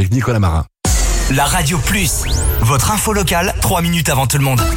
avec Nicolas Marin. La Radio Plus, votre info locale, 3 minutes avant tout le monde.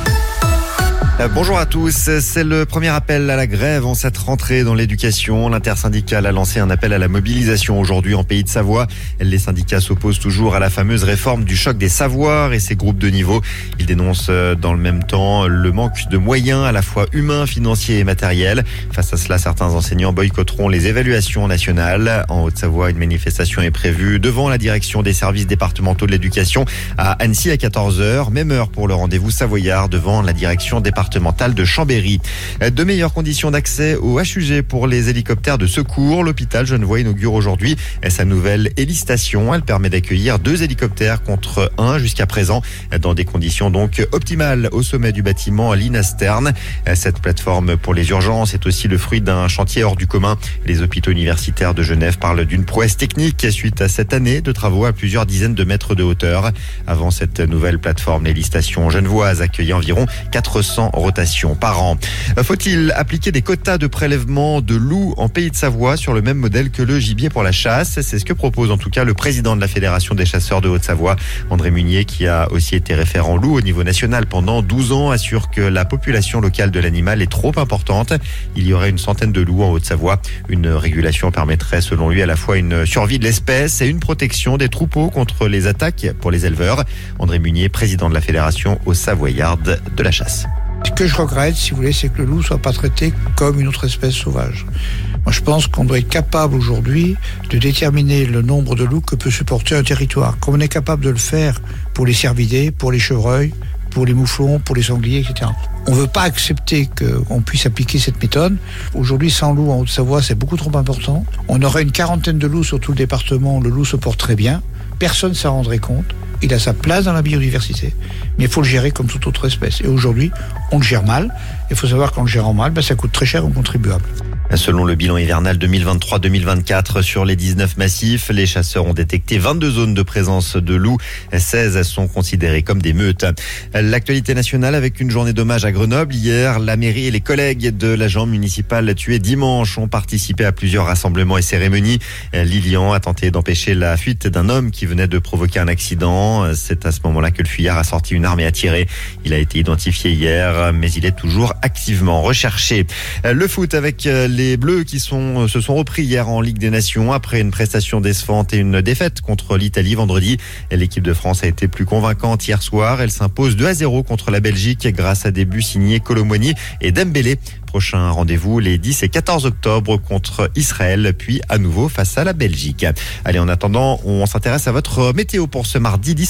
Bonjour à tous, c'est le premier appel à la grève en cette rentrée dans l'éducation. L'intersyndicale a lancé un appel à la mobilisation aujourd'hui en Pays de Savoie. Les syndicats s'opposent toujours à la fameuse réforme du choc des savoirs et ses groupes de niveau. Ils dénoncent dans le même temps le manque de moyens à la fois humains, financiers et matériels. Face à cela, certains enseignants boycotteront les évaluations nationales. En Haute-Savoie, une manifestation est prévue devant la direction des services départementaux de l'éducation à Annecy à 14h. Même heure pour le rendez-vous savoyard devant la direction départementale de Chambéry. De meilleures conditions d'accès au HUG pour les hélicoptères de secours. L'hôpital Genevois inaugure aujourd'hui sa nouvelle hélistation. Elle permet d'accueillir 2 hélicoptères contre 1 jusqu'à présent dans des conditions donc optimales au sommet du bâtiment Linastern. Cette plateforme pour les urgences est aussi le fruit d'un chantier hors du commun. Les hôpitaux universitaires de Genève parlent d'une prouesse technique suite à cette année de travaux à plusieurs dizaines de mètres de hauteur. Avant cette nouvelle plateforme, l'hélistation genevoise accueillait environ 400 rotations par an. Faut-il appliquer des quotas de prélèvement de loups en Pays de Savoie sur le même modèle que le gibier pour la chasse? C'est ce que propose en tout cas le président de la Fédération des chasseurs de Haute-Savoie, André Munier, qui a aussi été référent loup au niveau national pendant 12 ans, assure que la population locale de l'animal est trop importante. Il y aurait une centaine de loups en Haute-Savoie. Une régulation permettrait selon lui à la fois une survie de l'espèce et une protection des troupeaux contre les attaques pour les éleveurs. André Munier, président de la Fédération aux Savoyardes de la chasse. Ce que je regrette, si vous voulez, c'est que le loup soit pas traité comme une autre espèce sauvage. Moi, je pense qu'on doit être capable aujourd'hui de déterminer le nombre de loups que peut supporter un territoire. Comme on est capable de le faire pour les cervidés, pour les chevreuils, pour les mouflons, pour les sangliers, etc. On ne veut pas accepter qu'on puisse appliquer cette méthode. Aujourd'hui, 100 loups en Haute-Savoie, c'est beaucoup trop important. On aurait une quarantaine de loups sur tout le département. Le loup se porte très bien. Personne ne s'en rendrait compte. Il a sa place dans la biodiversité, mais il faut le gérer comme toute autre espèce. Et aujourd'hui, on le gère mal. Il faut savoir qu'en le gérant mal, ça coûte très cher aux contribuables. Selon le bilan hivernal 2023-2024 sur les 19 massifs, les chasseurs ont détecté 22 zones de présence de loups. 16 sont considérées comme des meutes. L'actualité nationale avec une journée d'hommage à Grenoble. Hier, la mairie et les collègues de l'agent municipal tué dimanche ont participé à plusieurs rassemblements et cérémonies. Lilian a tenté d'empêcher la fuite d'un homme qui venait de provoquer un accident. C'est à ce moment-là que le fuyard a sorti une arme et a tiré. Il a été identifié hier, mais il est toujours activement recherché. Le foot avec les Bleus qui se sont repris hier en Ligue des Nations après une prestation décevante et une défaite contre l'Italie vendredi. L'équipe de France a été plus convaincante hier soir. Elle s'impose 2-0 contre la Belgique grâce à des buts signés Kolo Muani et Dembélé. Prochain rendez-vous les 10 et 14 octobre contre Israël, puis à nouveau face à la Belgique. Allez, en attendant, on s'intéresse à votre météo pour ce mardi 10